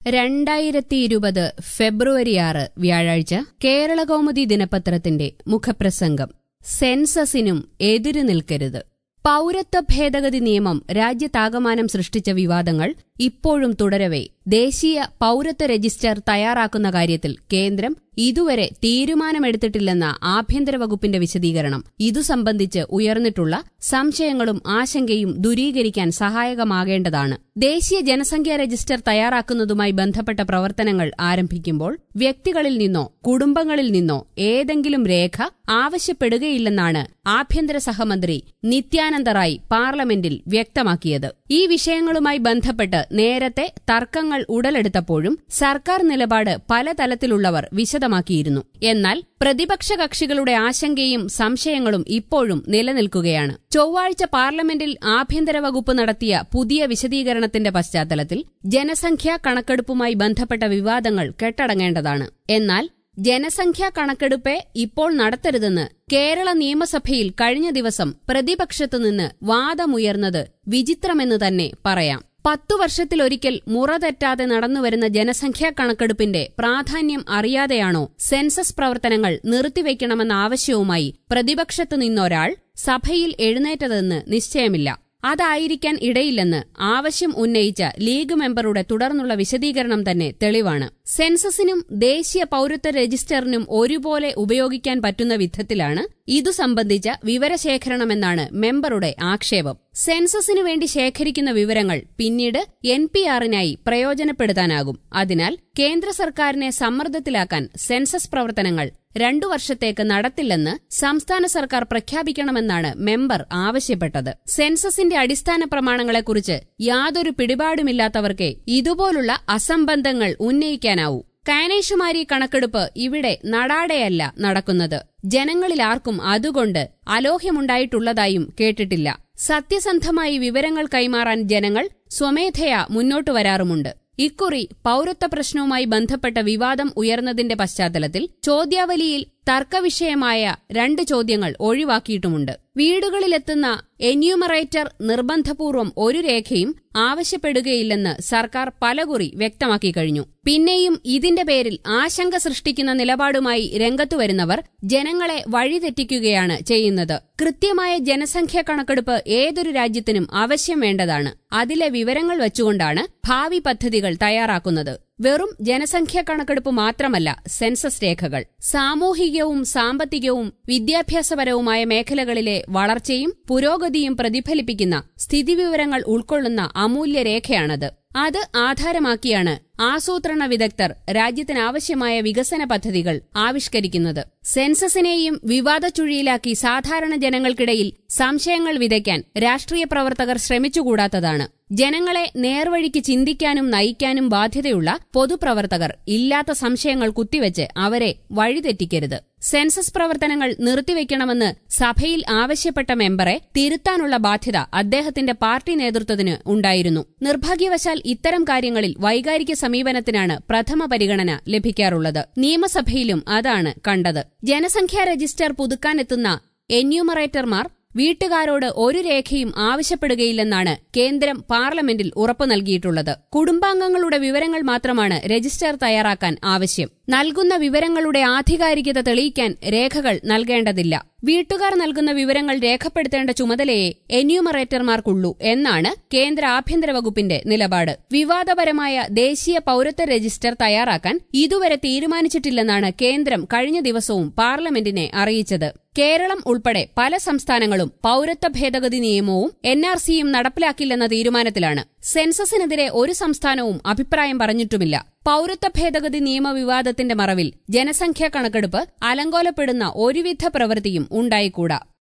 2020 ഫെബ്രുവരി 6 വ്യാഴാഴ്ച കേരളകൗമുദി ദിനപത്രത്തിന്റെ മുഖപ്രസംഗം. സെൻസസിനും എതിരു നിൽക്കരുത്. പൌരത്വ ഭേദഗതി നിയമം രാജ്യത്താകമാനം സൃഷ്ടിച്ച വിവാദങ്ങൾ ഇപ്പോഴും തുടരവേ ദേശീയ പൌരത്വ രജിസ്റ്റർ തയ്യാറാക്കുന്ന കാര്യത്തിൽ കേന്ദ്രം ഇതുവരെ തീരുമാനമെടുത്തിട്ടില്ലെന്ന ആഭ്യന്തര വകുപ്പിന്റെ വിശദീകരണം ഇതു സംബന്ധിച്ച് ഉയർന്നിട്ടുള്ള സംശയങ്ങളും ആശങ്കയും ദൂരീകരിക്കാൻ സഹായകമാകേണ്ടതാണ്. ദേശീയ ജനസംഖ്യാ രജിസ്റ്റർ തയ്യാറാക്കുന്നതുമായി ബന്ധപ്പെട്ട പ്രവർത്തനങ്ങൾ ആരംഭിക്കുമ്പോൾ വ്യക്തികളിൽ നിന്നോ കുടുംബങ്ങളിൽ നിന്നോ ഏതെങ്കിലും രേഖ ആവശ്യപ്പെടുകയില്ലെന്നാണ് ആഭ്യന്തര സഹമന്ത്രി നിത്യാനന്ദ റായ് പാർലമെന്റിൽ വ്യക്തമാക്കിയത്. ഈ വിഷയങ്ങളുമായി ബന്ധപ്പെട്ട് നേരത്തെ തർക്കങ്ങൾ ഉടലെടുത്തപ്പോഴും സർക്കാർ നിലപാട് പല തലത്തിലുള്ളവർ വിശദമാക്കിയിരുന്നു. എന്നാൽ പ്രതിപക്ഷ കക്ഷികളുടെ ആശങ്കയും സംശയങ്ങളും ഇപ്പോഴും നിലനിൽക്കുകയാണ്. ചൊവ്വാഴ്ച പാർലമെന്റിൽ ആഭ്യന്തര വകുപ്പ് നടത്തിയ പുതിയ വിശദീകരണത്തിന്റെ പശ്ചാത്തലത്തിൽ ജനസംഖ്യാ കണക്കെടുപ്പുമായി ബന്ധപ്പെട്ട വിവാദങ്ങൾ കെട്ടടങ്ങേണ്ടതാണ്. എന്നാൽ ജനസംഖ്യാ കണക്കെടുപ്പേ ഇപ്പോൾ നടത്തരുതെന്ന് കേരള നിയമസഭയിൽ കഴിഞ്ഞ ദിവസം പ്രതിപക്ഷത്തുനിന്ന് വാദമുയർന്നത് വിചിത്രമെന്ന് തന്നെ പറയാം. 10 വർഷത്തിലൊരിക്കൽ മുറ തെറ്റാതെ നടന്നുവരുന്ന ജനസംഖ്യാ കണക്കെടുപ്പിന്റെ പ്രാധാന്യം അറിയാതെയാണോ സെൻസസ് പ്രവർത്തനങ്ങൾ നിർത്തിവെക്കണമെന്ന ആവശ്യവുമായി പ്രതിപക്ഷത്തു നിന്നൊരാൾ സഭയിൽ എഴുന്നേറ്റതെന്ന് നിശ്ചയമില്ല. അതായിരിക്കാൻ ഇടയില്ലെന്ന് ആവശ്യം ഉന്നയിച്ച ലീഗ് മെമ്പറുടെ തുടർന്നുള്ള വിശദീകരണം തന്നെ തെളിവാണ്. സെൻസസിനും ദേശീയ പൌരത്വ രജിസ്റ്ററിനും ഒരുപോലെ ഉപയോഗിക്കാൻ പറ്റുന്ന വിധത്തിലാണ് ഇതു സംബന്ധിച്ച വിവരശേഖരണമെന്നാണ് മെമ്പറുടെ ആക്ഷേപം. സെൻസസിനു വേണ്ടി ശേഖരിക്കുന്ന വിവരങ്ങൾ പിന്നീട് NPR-നായി പ്രയോജനപ്പെടുത്താനാകും. അതിനാൽ കേന്ദ്ര സർക്കാരിനെ സമ്മർദ്ദത്തിലാക്കാൻ സെൻസസ് പ്രവർത്തനങ്ങൾ 2 വർഷത്തേക്ക് നടത്തില്ലെന്ന് സംസ്ഥാന സർക്കാർ പ്രഖ്യാപിക്കണമെന്നാണ് മെമ്പർ ആവശ്യപ്പെട്ടത്. സെൻസസിന്റെ അടിസ്ഥാന പ്രമാണങ്ങളെക്കുറിച്ച് യാതൊരു പിടിപാടുമില്ലാത്തവർക്ക് ഇതുപോലുള്ള അസംബന്ധങ്ങൾ ഉന്നയിക്കാനാവൂ. കാനേഷുമാരി കണക്കെടുപ്പ് ഇവിടെ നടാടെയല്ല നടക്കുന്നത്. ജനങ്ങളിലാർക്കും അതുകൊണ്ട് അലോഹ്യമുണ്ടായിട്ടുള്ളതായും കേട്ടിട്ടില്ല. സത്യസന്ധമായി വിവരങ്ങൾ കൈമാറാൻ ജനങ്ങൾ സ്വമേധയാ മുന്നോട്ടു വരാറുമുണ്ട്. ഇക്കുറി പൌരത്വ പ്രശ്നവുമായി ബന്ധപ്പെട്ട വിവാദം ഉയർന്നതിന്റെ പശ്ചാത്തലത്തിൽ ചോദ്യാവലിയിൽ തർക്കവിഷയമായ 2 ചോദ്യങ്ങൾ ഒഴിവാക്കിയിട്ടുമുണ്ട്. വീടുകളിലെത്തുന്ന എന്യൂമറേറ്റർ നിർബന്ധപൂർവം ഒരു രേഖയും ആവശ്യപ്പെടുകയില്ലെന്ന് സർക്കാർ പലകുറി വ്യക്തമാക്കി കഴിഞ്ഞു. പിന്നെയും ഇതിന്റെ പേരിൽ ആശങ്ക സൃഷ്ടിക്കുന്ന നിലപാടുമായി രംഗത്തുവരുന്നവർ ജനങ്ങളെ വഴിതെറ്റിക്കുകയാണ് ചെയ്യുന്നത്. കൃത്യമായ ജനസംഖ്യാ കണക്കെടുപ്പ് ഏതൊരു രാജ്യത്തിനും ആവശ്യം വേണ്ടതാണ്. അതിലെ വിവരങ്ങൾ വച്ചുകൊണ്ടാണ് ഭാവി പദ്ധതികൾ തയ്യാറാക്കുന്നത്. വെറും ജനസംഖ്യാ കണക്കെടുപ്പ് മാത്രമല്ല സെൻസസ് രേഖകൾ. സാമൂഹികവും സാമ്പത്തികവും വിദ്യാഭ്യാസപരവുമായ മേഖലകളിലെ വളർച്ചയും പുരോഗതിയും പ്രതിഫലിപ്പിക്കുന്ന സ്ഥിതിവിവരങ്ങൾ ഉൾക്കൊള്ളുന്ന അമൂല്യ രേഖയാണത്. അത് ആധാരമാക്കിയാണ് ആസൂത്രണ വിദഗ്ധർ രാജ്യത്തിനാവശ്യമായ വികസന പദ്ധതികൾ ആവിഷ്കരിക്കുന്നത്. സെൻസസിനെയും വിവാദ ചുഴിയിലാക്കി സാധാരണ ജനങ്ങൾക്കിടയിൽ സംശയങ്ങൾ വിതയ്ക്കാൻ രാഷ്ട്രീയ പ്രവർത്തകർ ശ്രമിച്ചുകൂടാത്തതാണ്. ജനങ്ങളെ നേർവഴിക്ക് ചിന്തിക്കാനും നയിക്കാനും ബാധ്യതയുള്ള പൊതുപ്രവർത്തകർ ഇല്ലാത്ത സംശയങ്ങൾ കുത്തിവെച്ച് അവരെ വഴിതെറ്റിക്കരുത്. സെൻസസ് പ്രവർത്തനങ്ങൾ നിർത്തിവെക്കണമെന്ന് സഭയിൽ ആവശ്യപ്പെട്ട മെമ്പറെ തിരുത്താനുള്ള ബാധ്യത അദ്ദേഹത്തിന്റെ പാർട്ടി നേതൃത്വത്തിന് ഉണ്ടായിരുന്നു. നിർഭാഗ്യവശാൽ ഇത്തരം കാര്യങ്ങളിൽ വൈകാരിക സമീപനത്തിനാണ് പ്രഥമ പരിഗണന ലഭിക്കാറുള്ളത്. നിയമസഭയിലും അതാണ് കണ്ടത്. ജനസംഖ്യാ രജിസ്റ്റർ പുതുക്കാനെത്തുന്ന എന്യൂമറേറ്റർമാർ വീട്ടുകാരോട് ഒരു രേഖയും ആവശ്യപ്പെടുകയില്ലെന്നാണ് കേന്ദ്രം പാർലമെന്റിൽ ഉറപ്പു നൽകിയിട്ടുള്ളത്. കുടുംബാംഗങ്ങളുടെ വിവരങ്ങൾ മാത്രമാണ് രജിസ്റ്റർ തയ്യാറാക്കാൻ ആവശ്യം. നൽകുന്ന വിവരങ്ങളുടെ ആധികാരികത തെളിയിക്കാൻ രേഖകൾ നൽകേണ്ടതില്ല. വീട്ടുകാർ നൽകുന്ന വിവരങ്ങൾ രേഖപ്പെടുത്തേണ്ട ചുമതലയെ എന്യൂമറേറ്റർമാർക്കുള്ളൂ എന്നാണ് കേന്ദ്ര ആഭ്യന്തര വകുപ്പിന്റെ നിലപാട്. വിവാദപരമായ ദേശീയ പൌരത്വ രജിസ്റ്റർ തയ്യാറാക്കാൻ ഇതുവരെ തീരുമാനിച്ചിട്ടില്ലെന്നാണ് കേന്ദ്രം കഴിഞ്ഞ ദിവസവും പാർലമെന്റിനെ അറിയിച്ചത്. കേരളം ഉൾപ്പെടെ പല സംസ്ഥാനങ്ങളും പൌരത്വ ഭേദഗതി നിയമവും NRCയും നടപ്പിലാക്കില്ലെന്ന തീരുമാനത്തിലാണ്. സെൻസസിനെതിരെ ഒരു സംസ്ഥാനവും അഭിപ്രായം പറഞ്ഞിട്ടുമില്ല. പൌരത്വ ഭേദഗതി നിയമവിവാദത്തിന്റെ മറവിൽ ജനസംഖ്യാ കണക്കെടുപ്പ് അലങ്കോലപ്പെടുന്ന ഒരുവിധ പ്രവൃത്തിയും ഉണ്ടായിക്കൂടാ.